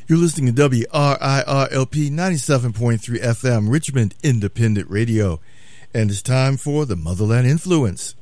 You're listening to WRIRLP 97.3 FM, Richmond Independent Radio. And it's time for the Motherland Influence.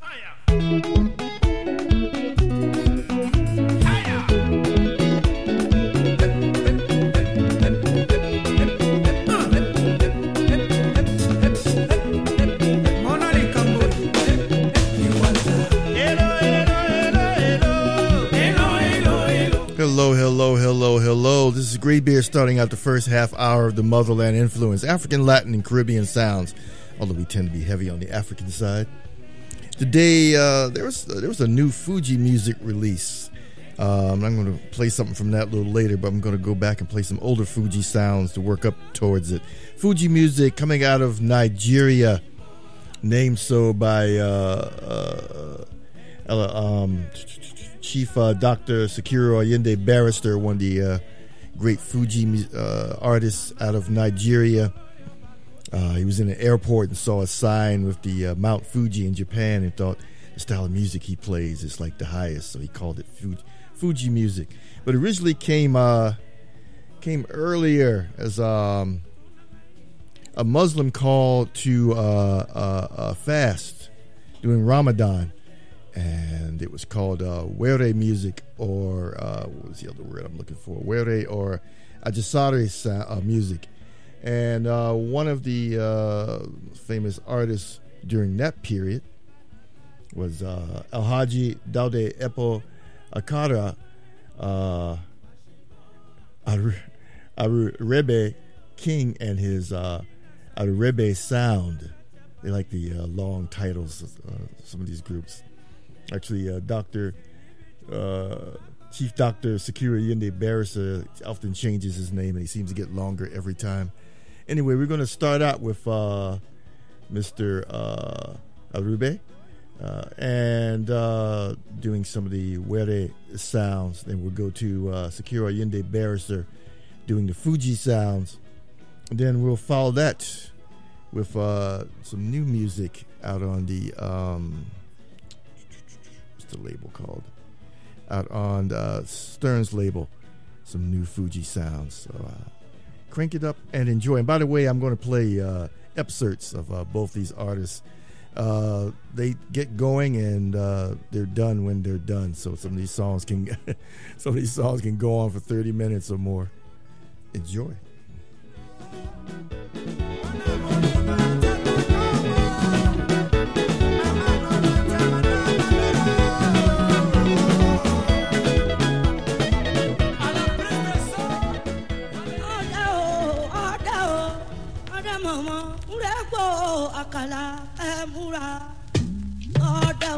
Hello. This is Graybeard starting out the first half hour of the Motherland Influence, African, Latin, and Caribbean sounds, although we tend to be heavy on the African side. Today, there was a new Fuji music release. I'm going to play something from that a little later, but I'm going to go back and play some older Fuji sounds to work up towards it. Fuji music coming out of Nigeria, named so by Chief Dr. Sikiru Ayinde Barrister, one of the great Fuji artists out of Nigeria. He was in an airport and saw a sign with the Mount Fuji in Japan and thought the style of music he plays is like the highest, so he called it Fuji music. But originally came earlier as a Muslim call to fast during Ramadan. And it was called were music, or what was the other word I'm looking for? Were or ajasare music. And one of the famous artists during that period was Alhaji Daude Epo Akara Arurebe King and his Arurebe Sound. They like the long titles of some of these groups. Actually, Chief Dr. Sikiru Ayinde Barrister often changes his name, and he seems to get longer every time. Anyway, we're going to start out with Mr. Arube and doing some of the were sounds. Then we'll go to Sikiru Ayinde Barrister doing the Fuji sounds. And then we'll follow that with some new music out on the... the label called out on Stern's label, some new Fuji sounds. So crank it up and enjoy. And by the way, I'm going to play excerpts of both these artists. They get going and they're done when they're done. So some of these songs can go on for 30 minutes or more. Enjoy. Akala emura ode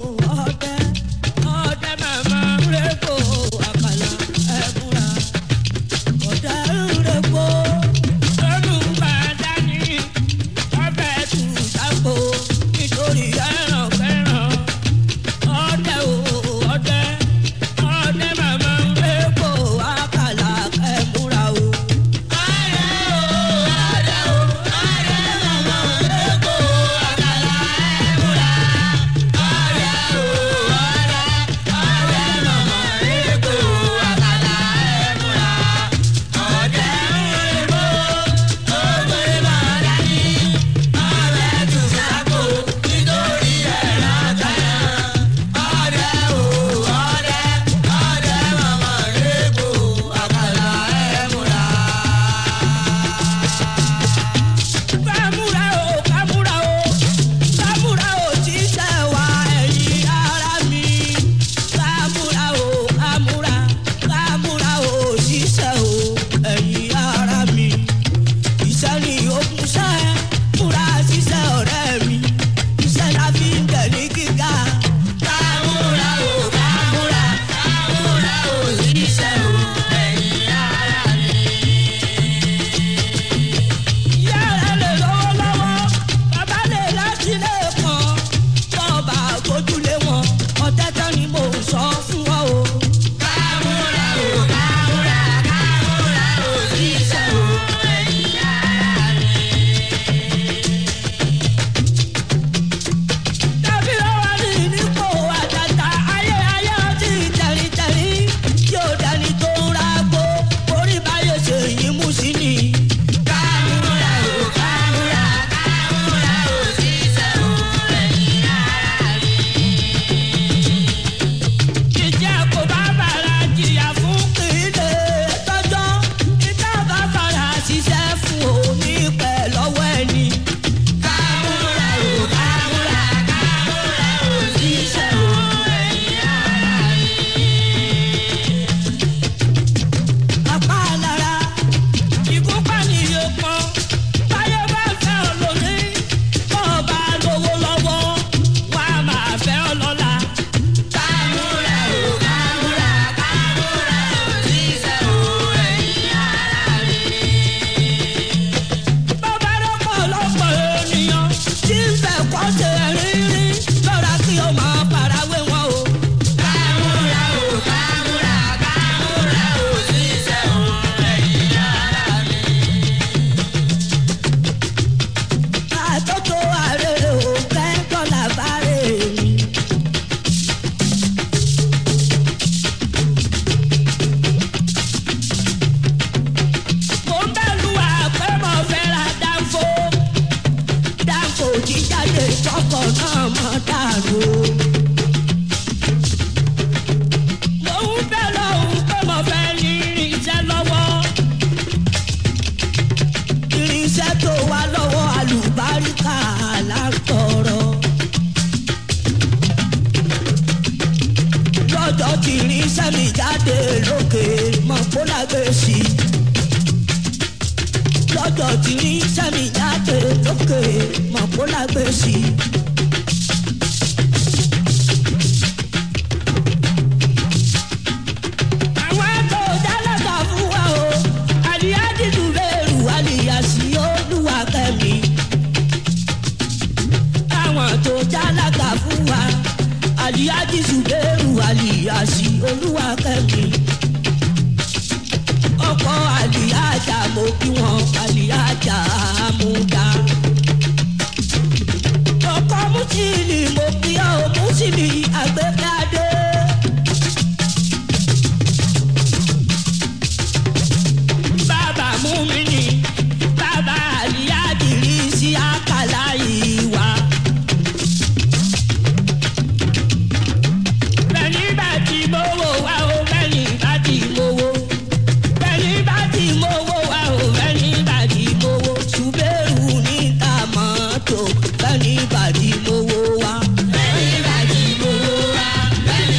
mama reko akala emura ode reko onu badani obe tu sapo nítorí ẹran fẹ́ràn ode mama reko akala emura o. Oh jáde lókè mọ̀ kó lágbè sí i. lọ́jọ́ tí rí sẹ́mi jáde lókè mọ̀ kó lágbè sí i. àwọn tó dálọ́ta fún wa o àdìyájú lùbẹ́rù àlìyàsí olúwa kẹ́mi. àwọn tó dálọ́ta fún wa àlìyájú lùbẹ́rù àlìyàsí olúwa kẹ́mi. ọkọ àlìyájà mo kí wọn àlìyájà àmúdá. ọkọ mùsùlùmí mo kí ọ mùsùlùmí àgbẹ̀kadé. bàbá mú mi ní bàbá àlìyájì rí sí àkàlà ìwà. bẹ́ẹ̀ni bá ti mówó wá o bẹ́ẹ̀ni bá ti mówó. bẹ́ẹ̀ni bá ti mówó wá o bẹ́ẹ̀ni bá ti mówó. ṣùgbẹ́rù níta mọ́tò bẹ́ẹ̀ni bá ti mówó wá. bẹ́ẹ̀ni bá ti mówó wá bẹ́ẹ̀ni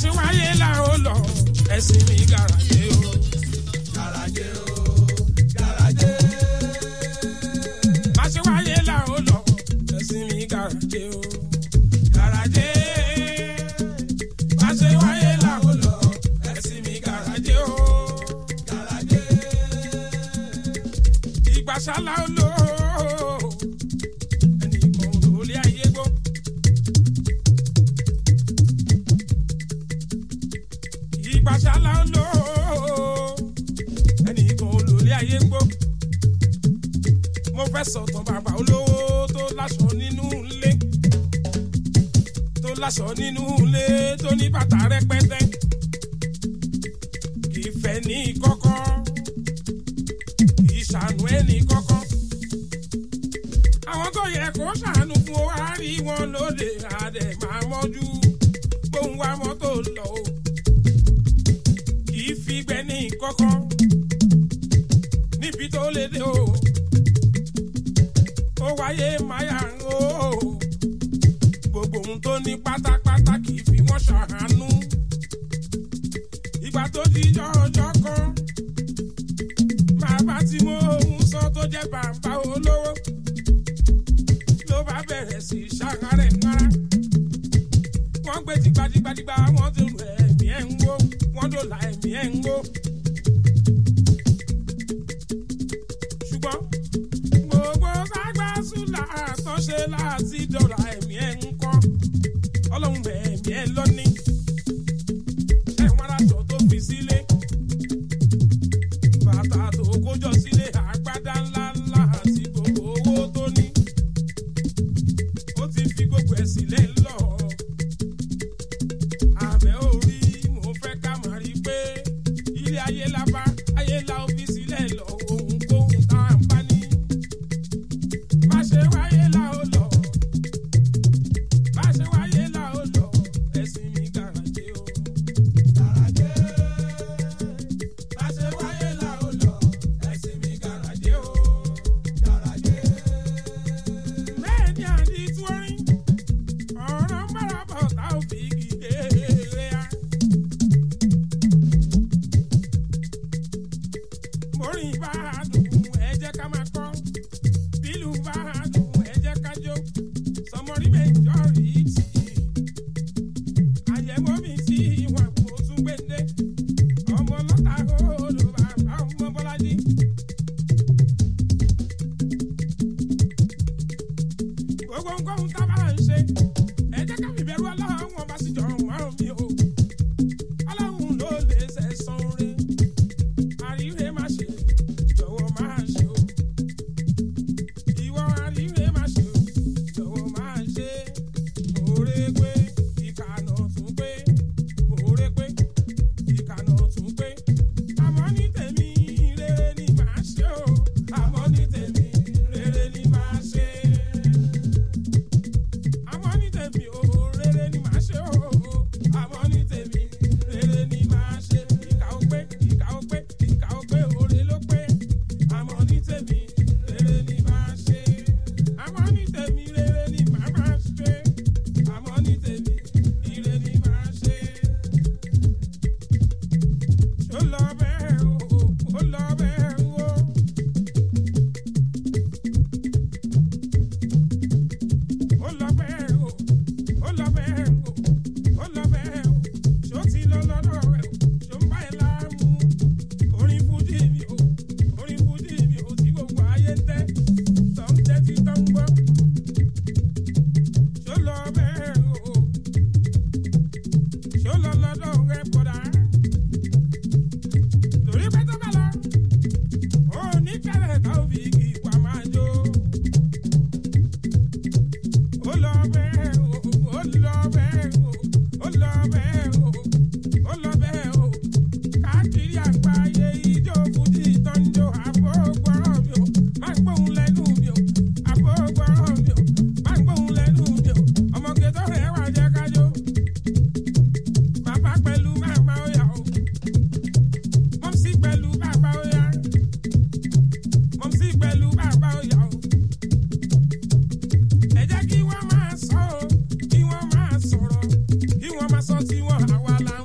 ṣe wáyé là ó lọ ẹ̀sìn mi gàràjé o. Gàràjé o, gàràjé. Má ṣe wáyé là ó lọ ẹ̀sìn mi gàràjé o. Gàràjé. Má ṣe wáyé là ó lọ ẹ̀sìn mi gàràjé o. Gàràjé. Ìgbà ṣálá ó lò ó. Ẹnìkan ò lólé ayé gbó. Ìgbà ṣálá ó lò ó. Ẹnìkan ò lólé ayé gbó. Mo fẹ́ sọ̀tàn bàbá olówó tó láṣọ nínú ilé. Tó láṣọ nínú ilé tó ní bàtà rẹpẹtẹ. Kì í fẹ́ ní kọ́kọ́. Kì í ṣàánú ẹni kọ́kọ́. Àwọn tó yẹ kó ṣàánú fún wa rí wọn lóde àdẹ̀ máa mọ́jú. Gbóhùn wa mọ́tò lọ o. Kì í fi gbẹ ní kọ́kọ́. Níbi tó lè dé o. Ó wáyé máyà o. Gbogbo ohun tó ní pátápátá kì í fi wọ́n ṣàánú. Ìgbà tó di ọjọ́ kan. Bàbá tí mo ń sọ tó jẹ́ bàbá olówó. Ló bá bẹ̀rẹ̀ sí ṣàkárẹ̀ ńlára. Wọ́n gbé tìgbàdìgbàdìgbà wọ́n ti rù ẹ̀mí ẹ̀ ń wó. Wọ́n dòlà ẹ̀mí ẹ̀ ń wó. Ṣùgbọ́n gbogbo ságbásùlà tó ṣe láti dọ̀rọ̀ ẹ̀mí ẹ̀ ń kọ́. Ọlọ́run bẹ̀ ẹ̀mí ẹ̀ lọ́ní. Ẹ̀wọ̀n aṣọ tó fi sílé. Bàtà tó kójọ sílé àgbádá ńlá ńlá àti gbogbo owó tó ní. Ó ti fi gbogbo ẹ̀ sílẹ̀ lọ. Àbẹ̀ orí mo fẹ́ ká máa rí pé ilé ayé la bá ayé la ó fi sílẹ̀ lọ ohunkóhun tá a bá ní. Má ṣe wáyé la ó lọ. Má ṣe wáyé la ó lọ. Ẹ̀sìn mi gàràjé o. Gàràjé. Má ṣe wáyé là ó lọ ẹ̀sìn mi gàràjé o. Gàràjé. Bẹ́ẹ̀ ni àdìtú orin ọ̀rọ̀ ń bára bọ̀ tá ò fi gìdé ya. Morin bá a dùn ẹ jẹ́ ká máa kọ́. Bílù bá a dùn ẹ jẹ́ ká jó. Sọmọrí mẹ́jọ rí tì í. Àyẹ̀wò mi tí ìwọ̀n kò tún gbéńdé. Ọmọ lọ́ta olù bàbá ọmọ Bọ́lájí. Gbogbo nǹkan tá a bá ń ṣe. Ẹ jẹ́ ká fìbẹ̀rù Ọlọ́run wọn bá sì jọ wọ́n mi o. Ọlọ́run ló lè ṣẹ̀san oore. Àríre má ṣe, jọ̀wọ́ máa ṣe o. Ìwọ àríre má ṣe o, jọ̀wọ́ máa ṣe. Oore pé, ìkànnà tún pé. Oore pé, ìkànnà tún pé. Àmọ́ ní tèmi rere ni màá ṣe o. Àmọ́ ní tèmi rere ni màá ṣe. Àmọ́ ní tèmi o rere ni màá ṣe o. Àmọ́ ní tèmi rere ni màá ṣe. Ìkà ó pé, ìkà ó pé, ìkà ó pé, oore ló pé. Àmọ́ ní tèmi rere ni màá ṣe. Àmọ́ ní tèmi rere ni màá máa ṣe. Àmọ́ ní tèmi ire ni màá ṣe. Ó lọ bẹ́ẹ̀ o, ó lọ bẹ́ẹ̀ o. Ó lọ bẹ́ẹ̀ o, ó lọ bẹ́ẹ̀ o, ó lọ bẹ́ẹ̀ o. Ṣó ti lọ lọ́dọ̀ rẹ̀ o, ṣó ń bá ẹ láàmú. Orin fújì mi o, orin fújì mi o tí gbogbo ayé ń tẹ́. Tọ́ ń tẹ́tí tọ́ ń gbọ́. Ṣó lọ bẹ́ẹ̀ o, ṣó lọ lọ́dọ̀ rẹ̀ bọ̀dá. Torí pé tó bá lọ, ó ní kẹ̀lẹ́ tá ò fi kí wà máa jó. Ó lọ bẹ́ẹ̀ o, ó lọ bẹ́ẹ̀ o, ó lọ bẹ́ẹ̀ o, ó lọ bẹ́ẹ̀ o. Káàkiri àgbáyé ijó fújì tó ń jó àbógbọ́rọ̀ mi o. Má gbóhùn lẹ́nu mi o, àbógbọ́rọ̀ mi o. Má gbóhùn lẹ́nu mi o. Ọmọge tó rẹ̀ wá jẹ́ ká jó. Bàbá pẹ̀lú màmá ó yá o. Mọ́mísí pẹ̀lú bàbá ó yá. Mọ́mísí pẹ̀lú bàbá ó yá o. Ẹ jẹ́ kí wọ́n máa sọ o, kí wọ́n máa sọ̀rọ̀, kí wọ́n máa sọ tiwọn àwa là ń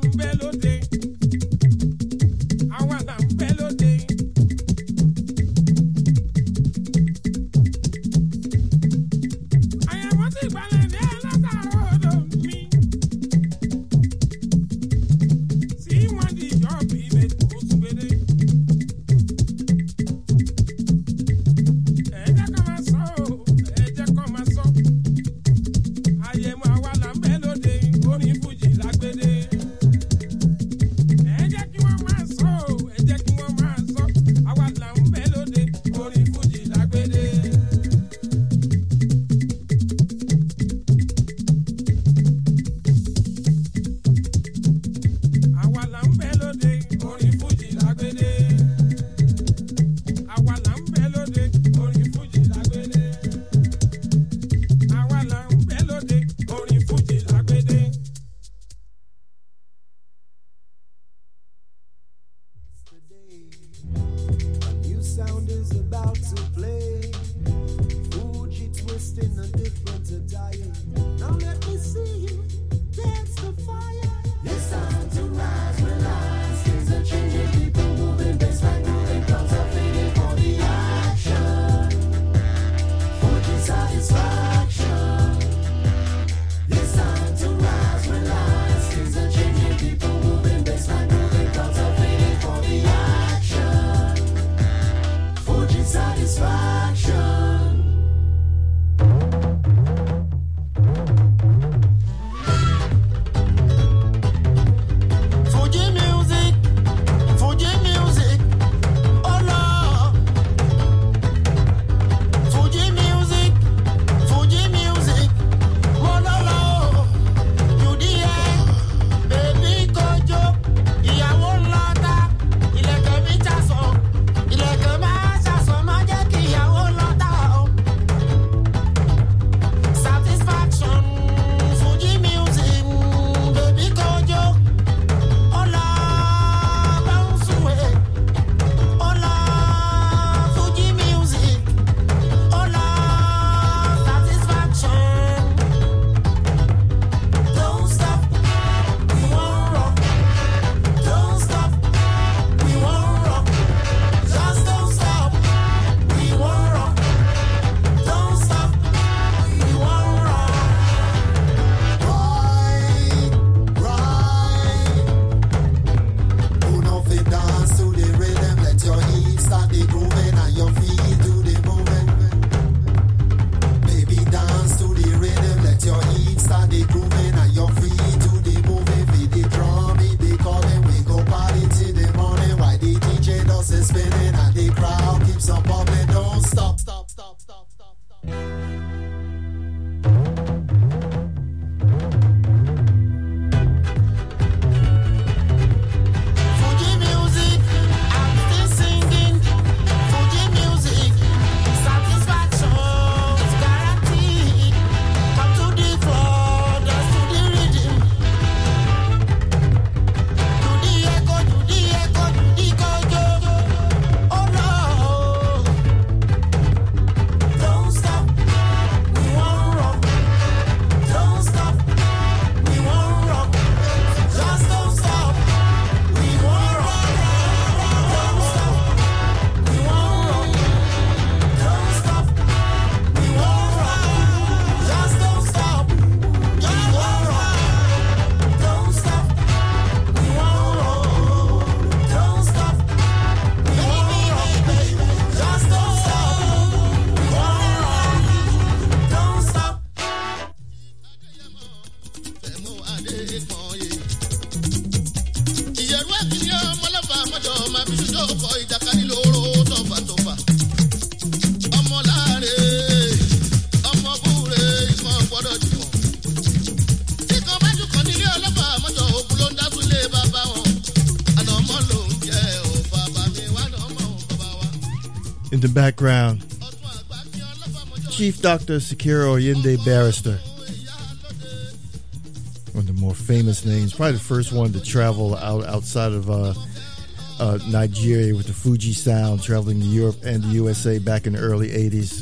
In the background, Chief Dr. Sikiru Oyinde Barrister, one of the more famous names, probably the first one to travel outside of Nigeria with the Fuji sound, traveling to Europe and the USA back in the early 80s.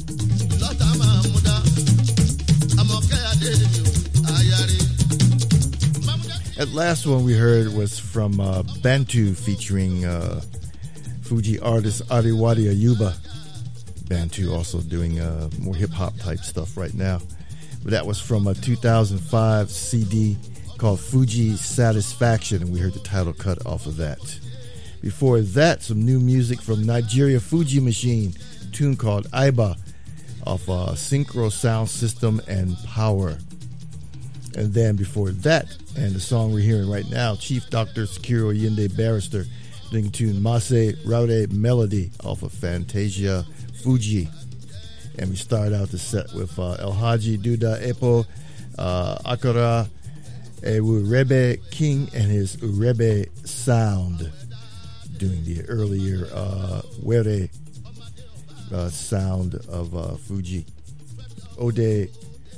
That last one we heard was from Bantu featuring Fuji artist Adiwadi Ayuba. Bantu also doing more hip-hop type stuff right now. But that was from a 2005 CD called Fuji Satisfaction, and we heard the title cut off of that. Before that, some new music from Nigeria Fuji Machine, a tune called Aiba off Synchro Sound System and Power. And then before that, and the song we're hearing right now, Chief Dr. Sikiru Oyinde Barrister doing a tune Mase Raude Melody off of Fantasia Fuji. And we start out the set with El Haji Duda Epo Akara Urebe King and his Urebe Sound, doing the earlier Were sound of Fuji. Ode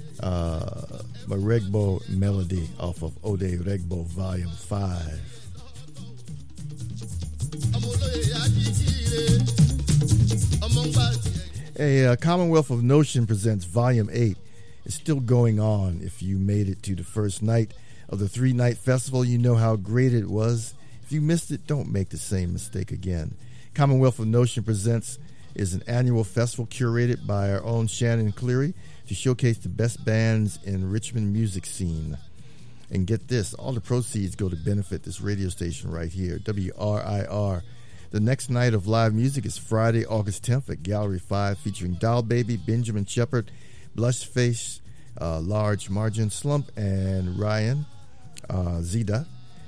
Regbo Melody off of Ode Regbo Volume 5. A Commonwealth of Notion presents Volume 8. It's still going on. If you made it to the first night of the 3-night festival, you know how great it was. If you missed it, don't make the same mistake again. Commonwealth of Notion presents is an annual festival curated by our own Shannon Cleary to showcase the best bands in Richmond music scene. And get this, all the proceeds go to benefit this radio station right here, WRIR. The next night of live music is Friday, August 10th at Gallery 5, featuring Doll Baby, Benjamin Shepard, Blushface, Large Margin, Slump, and Ryan Zeda.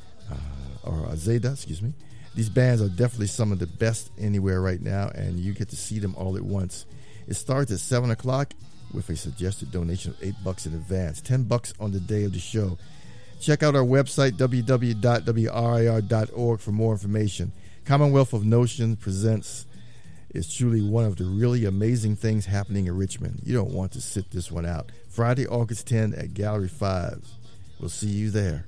These bands are definitely some of the best anywhere right now, and you get to see them all at once. It starts at 7 o'clock with a suggested donation of $8 in advance, $10 on the day of the show. Check out our website, www.wir.org, for more information. Commonwealth of Notion presents is truly one of the really amazing things happening in Richmond. You don't want to sit this one out. Friday, August 10 at Gallery 5. We'll see you there.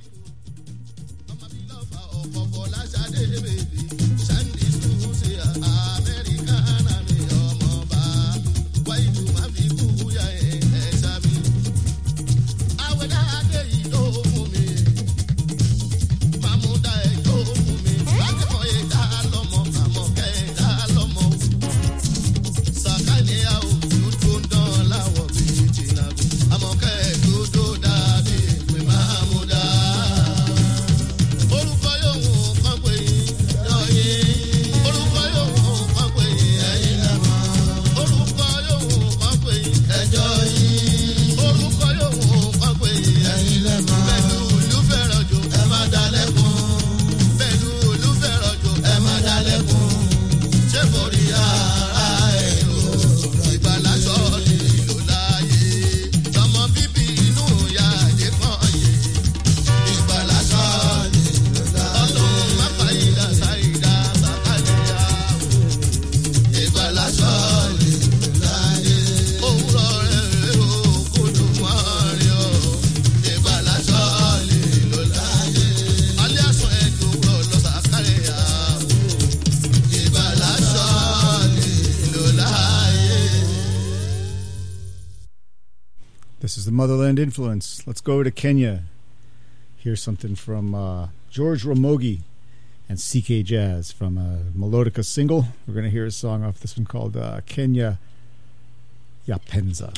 This is the Motherland Influence. Let's go to Kenya. Here's something from George Ramogi and CK Jazz from a Melodica single. We're going to hear a song off this one called Kenya Yapenza.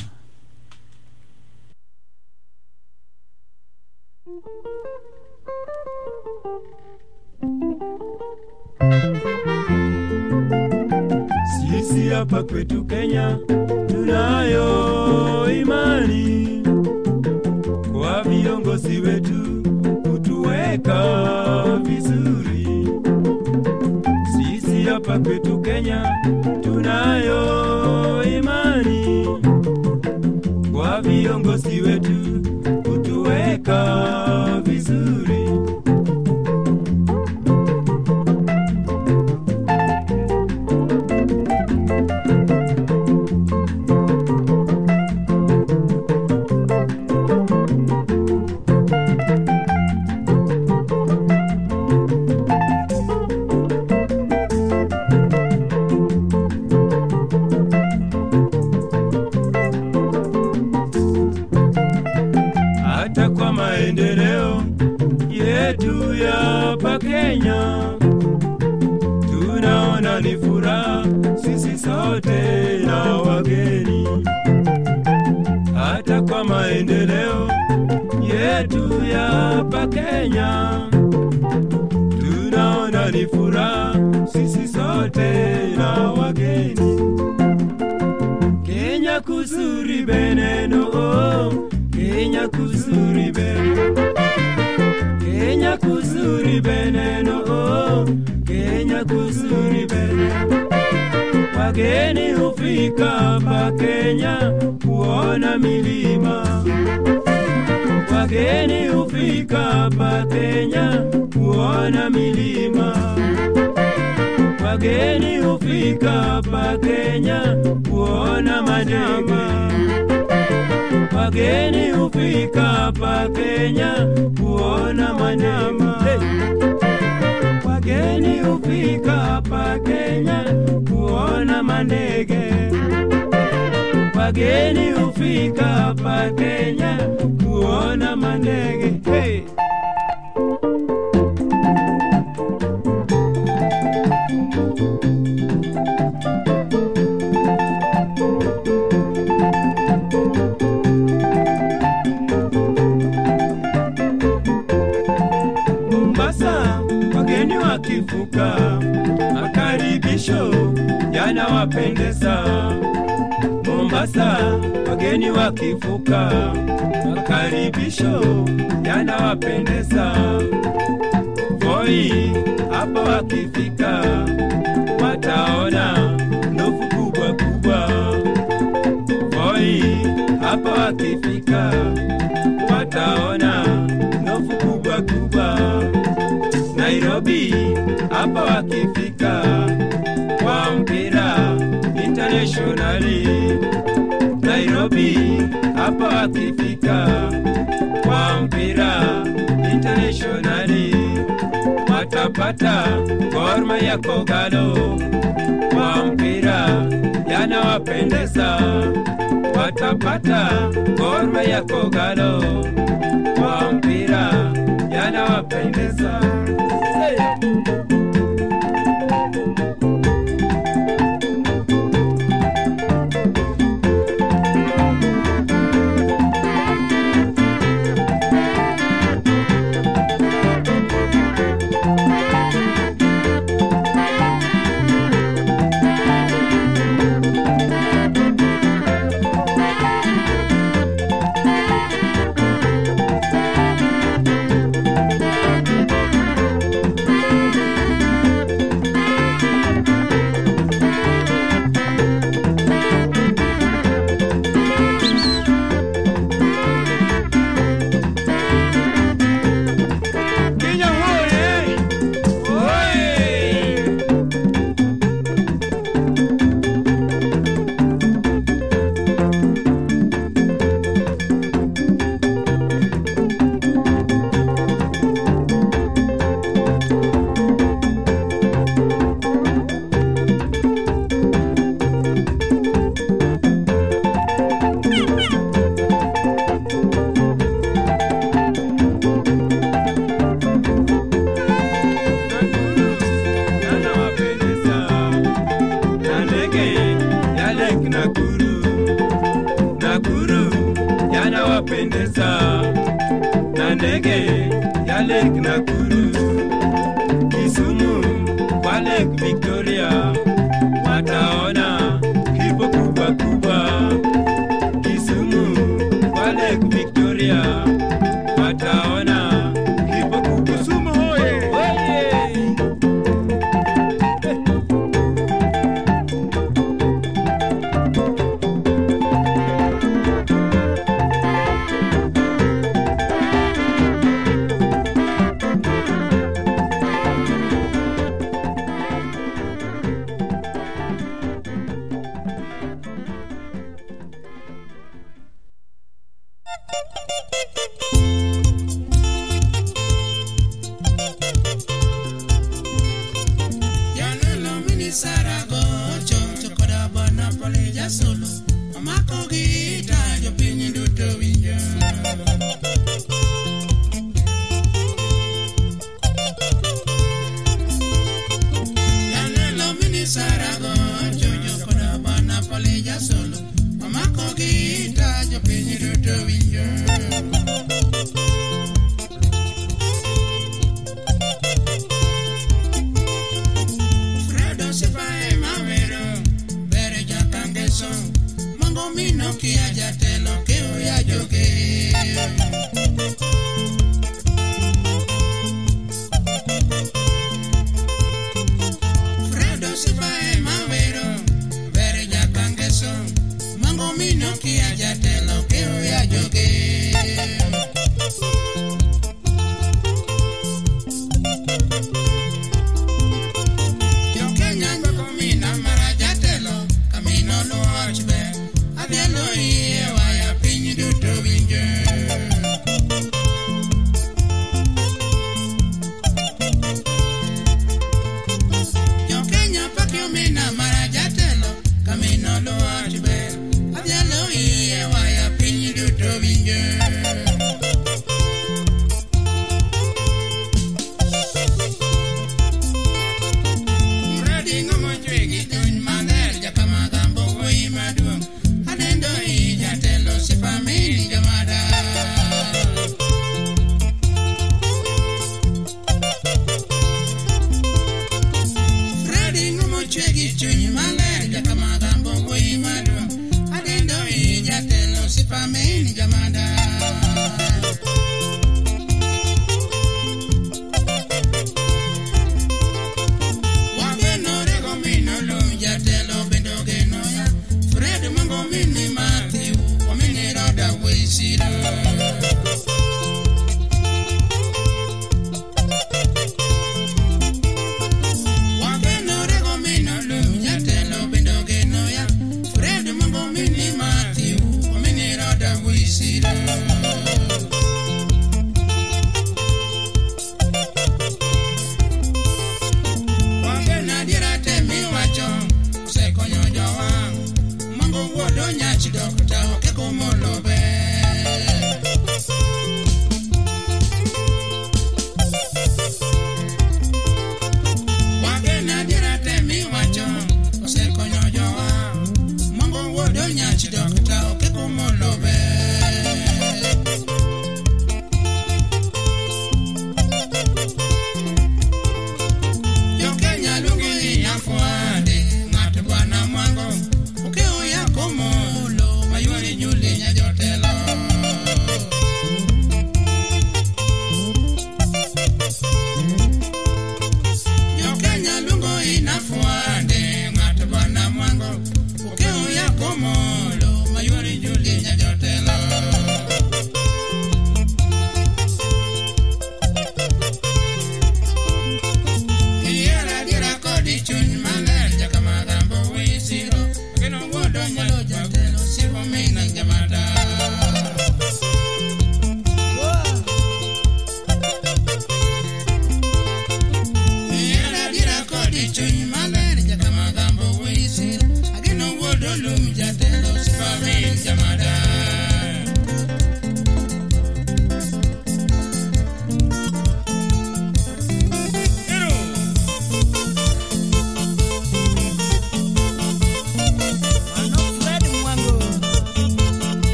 Sisi hapa kwetu Kenya tunayo imani kwa viongozi wetu kutuweka vizuri. Sisi hapa kwetu Kenya tunayo imani kwa viongozi wetu kutuweka vizuri. Hata kwa maendeleo yetu ya hapa Kenya tunaona ni furaha sisi sote na wageni. Hata kwa maendeleo yetu ya hapa Kenya tunaona ni furaha sisi sote na wageni. Kenya kuzuri beneno, Kenya kuzuri beneno, Kenya kuzuri beneno, Kenya kuzuri beneno. Wageni hufika hapa Kenya kuona milima, wageni hufika hapa Kenya kuona milima, wageni hufika hapa Kenya kuona mandege, wageni hufika hapa Kenya kuona mandege, wageni hufika hapa Kenya kuona mandege, wageni hufika hapa Kenya kuona mandege. Hey! Mombasa wageni wakivuka makaribisho yanawapendeza. Mombasa wageni wakivuka makaribisho yanawapendeza. Voi hapa wakifika wataona ndovu kubwa kubwa. Voi hapa wakifika wataona ndovu kubwa kubwa. Nairobi hapa wakifika kwa mpira internationally. Nairobi hapa wakifika kwa mpira internationally. Watapata Gor Mahia Kogalo kwa mpira yanawapendeza. Watapata Gor Mahia Kogalo kwa mpira yanawapendeza. Pendeza na ndege ya Lake Nakuru, Kisumu kwa Lake Victoria wataona hipo kubwa kubwa. Kisumu kwa Lake Victoria wataona hipo kubwa.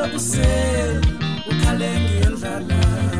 njalo kuseni ukhale ngendlala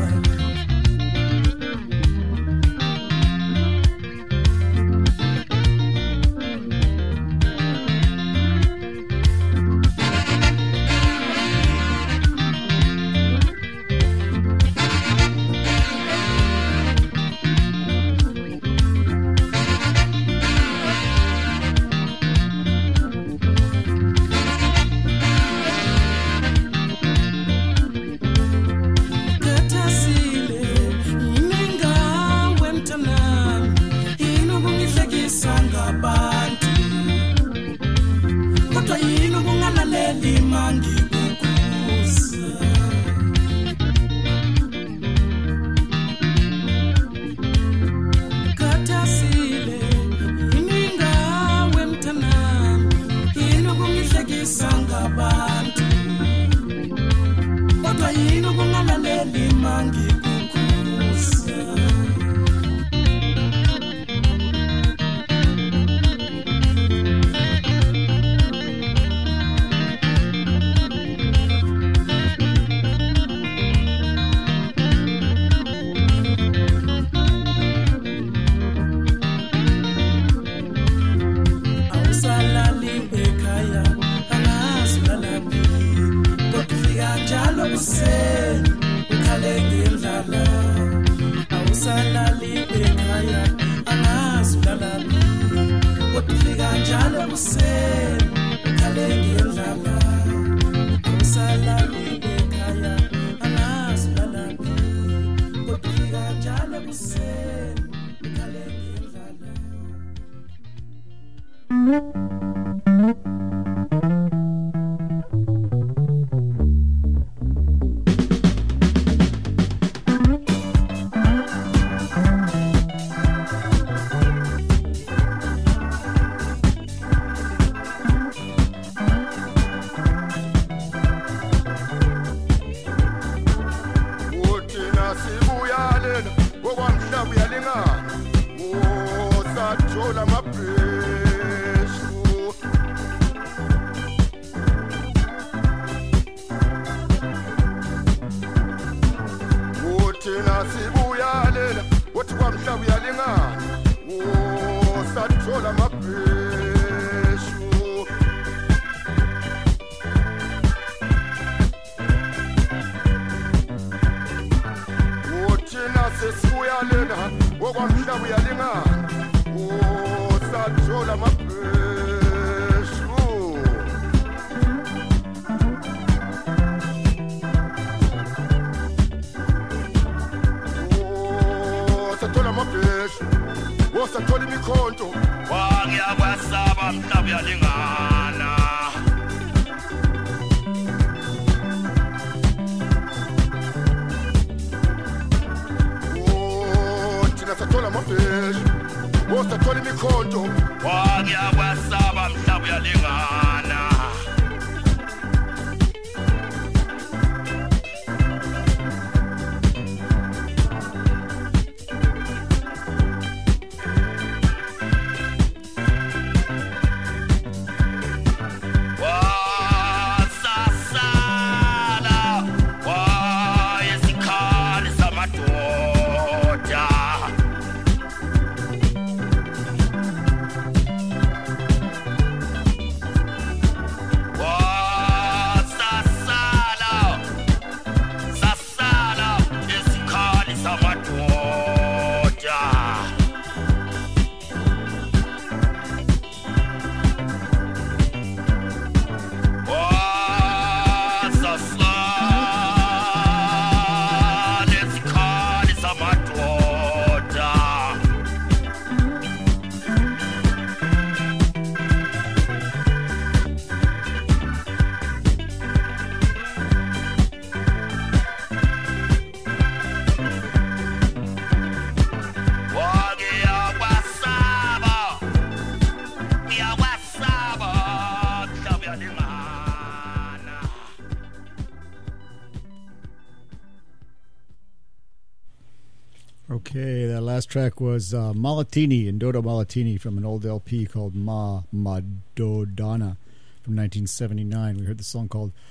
Okay, that last track was Malatini and Dodo Malatini from an old LP called Ma Madodana from 1979. We heard the song called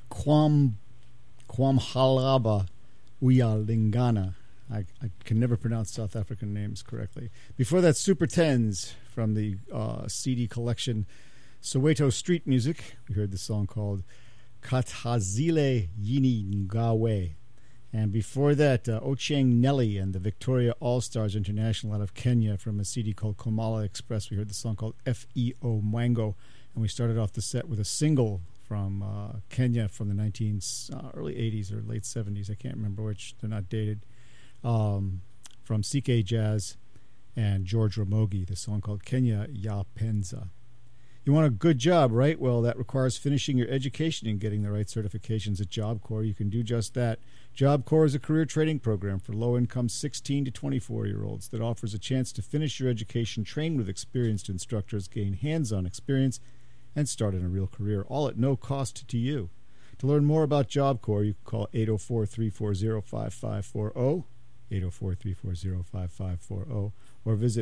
Kwamhalaba Uyalingana. I can never pronounce South African names correctly. Before that, Super Tens from the CD collection Soweto Street Music. We heard the song called Kathazile Yini Ngawe. And before that, Ochieng Nelly and the Victoria All-Stars International out of Kenya from a CD called Komala Express. We heard the song called F.E.O. Mwango. And we started off the set with a single from Kenya from the early 80s or late 70s. I can't remember which. They're not dated. From CK Jazz and George Ramogi, the song called Kenya Ya Penza. You want a good job, right? Well, that requires finishing your education and getting the right certifications at Job Corps. You can do just that. Job Corps is a career training program for low-income 16 to 24-year-olds that offers a chance to finish your education, train with experienced instructors, gain hands-on experience, and start in a real career, all at no cost to you. To learn more about Job Corps, you can call 804-340-5540, 804-340-5540, or visit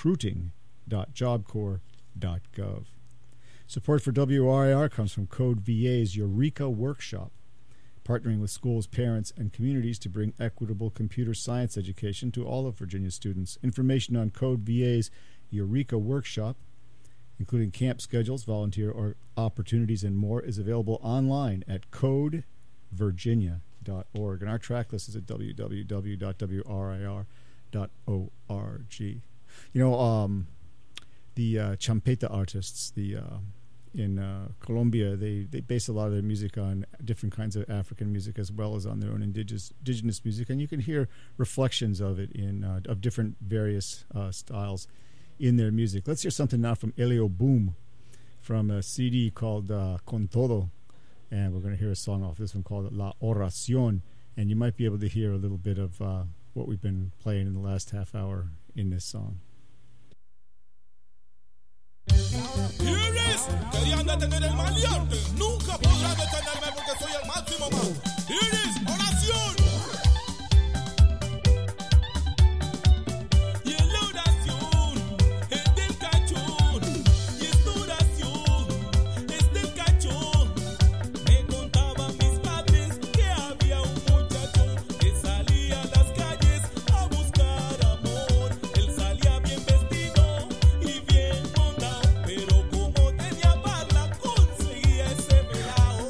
recruiting.jobcorps.gov. Support for WRIR comes from Code VA's Eureka Workshop, partnering with schools, parents, and communities to bring equitable computer science education to all of Virginia students. Information on Code VA's Eureka Workshop, including camp schedules, volunteer or opportunities, and more, is available online at codevirginia.org. And our track list is at www.wrir.org. You know, the champeta artists, in Colombia, they base a lot of their music on different kinds of African music as well as on their own indigenous music, and you can hear reflections of it in of different various styles in their music. Let's hear something now from Elio Boom from a CD called Con Todo, and we're going to hear a song off this one called La Oración, and you might be able to hear a little bit of what we've been playing in the last half hour in this song. Iris, querían detener el maleante. Nunca podrán detenerme porque soy el máximo man. Iris, oración. Y en la oración es del cachón. Y esta oración es del cachón. Me contaban mis padres que había un muchacho que salía a las calles a buscar amor. Él salía bien vestido y bien montado, pero como tenía parla conseguía ese pelao.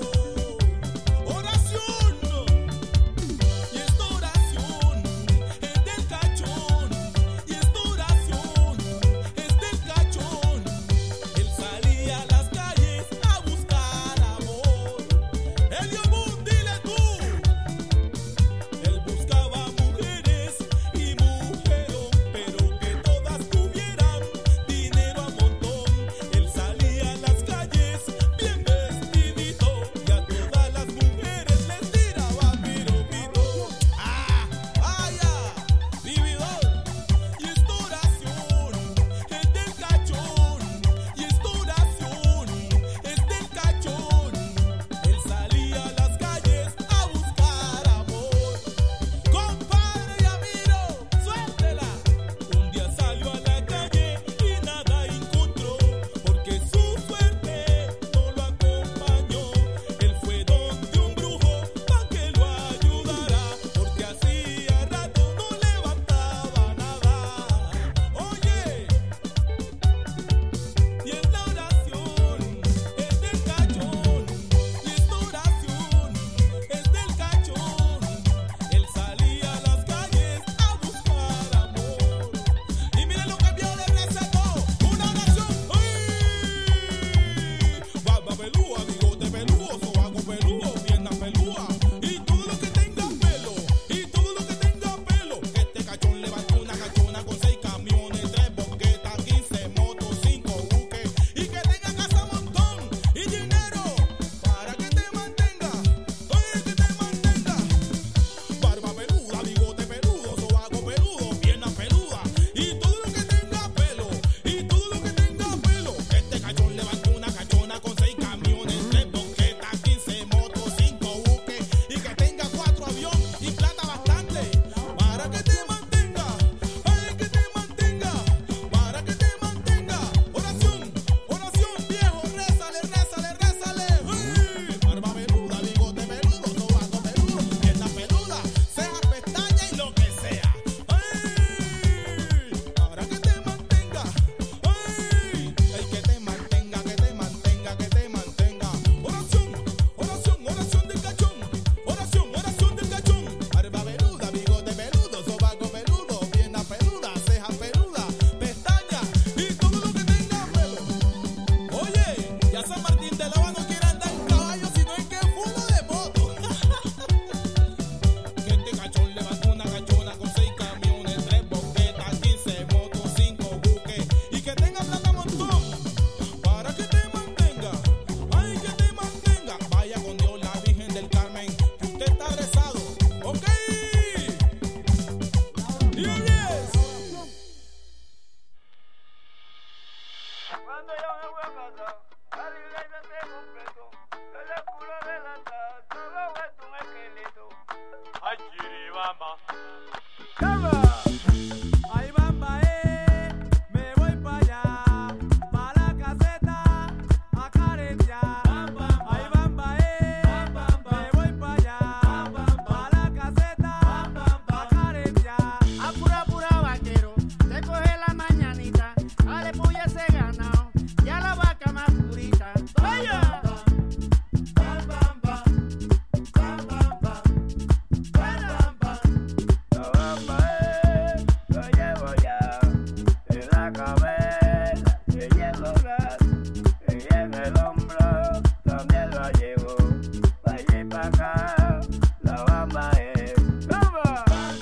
acá, la bamba es bamba.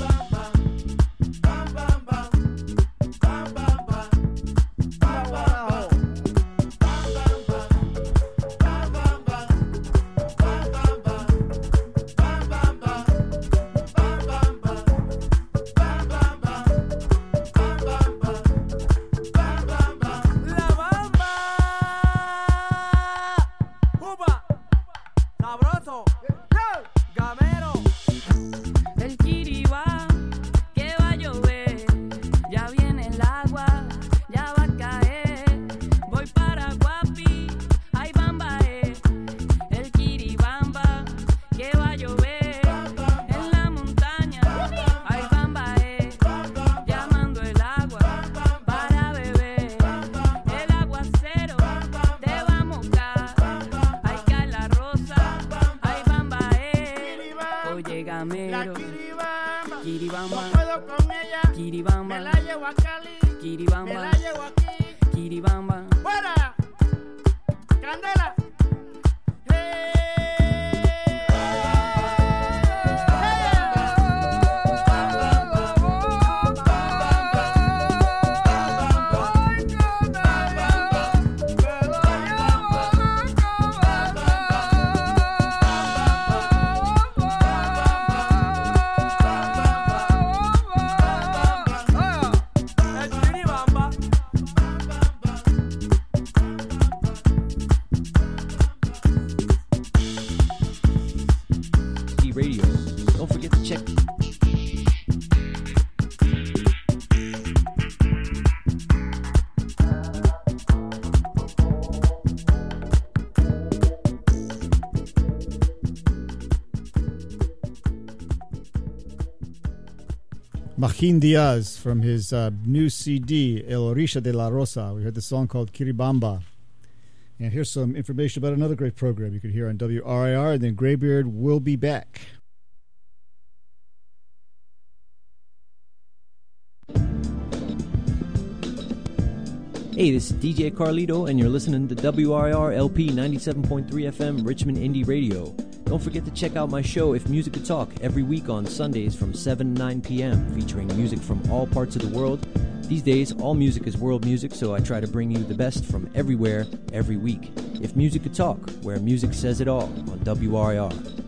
La bamba, upa, sabroso, gamero. El kiribá, que va a llover, ya viene el agua, ya va a caer. Voy para Guapi, ay bamba el kiribamba, que va a llover en la montaña, ay bamba llamando el agua para beber. El aguacero te va a mojar, ay cae la rosa, ay bamba oye La gamero, kiribamba, kiribamba, no puedo con ella, kiribamba, me la llevo a Cali, me kiribamba, la llevo aquí. kiribamba. ¡Fuera! ¡Candela! El kiribamba. Radio. Don't forget to check. Majin Diaz from his new CD, El Orisha de la Rosa. We heard the song called Kiribamba. And here's some information about another great program you can hear on WRIR, and then Graybeard will be back. Hey, this is DJ Carlito, and you're listening to WRIR LP 97.3 FM Richmond Indie Radio. Don't forget to check out my show, If Music Could Talk, every week on Sundays from 7 to 9 p.m., featuring music from all parts of the world. These days, all music is world music, so I try to bring you the best from everywhere, every week. If Music Could Talk, where music says it all, on WRIR.